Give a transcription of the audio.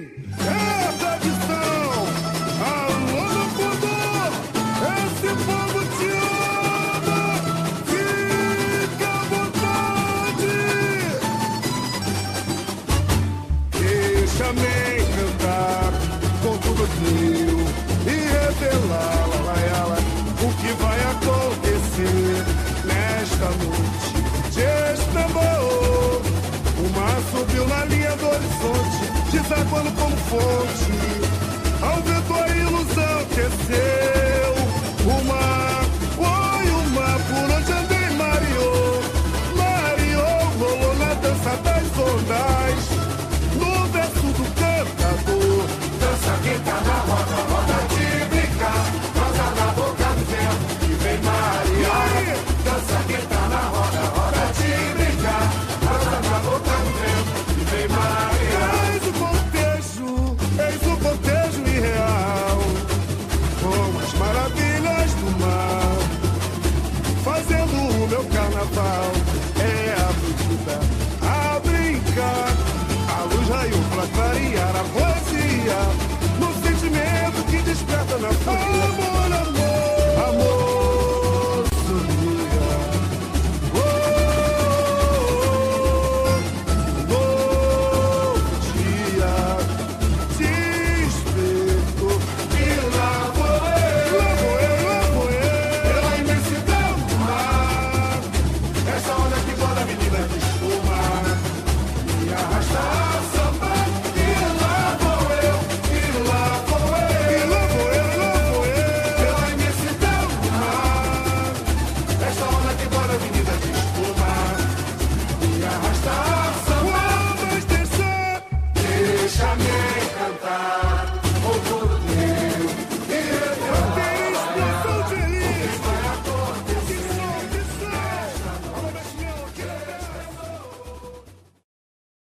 é a tradição. Alô, locutor, esse povo te ama. Fica à vontade. Deixa-me cantar com tudo meu e revelar o que vai acontecer nesta noite de esplendor. O mar subiu na linha do horizonte, desaguando como fonte.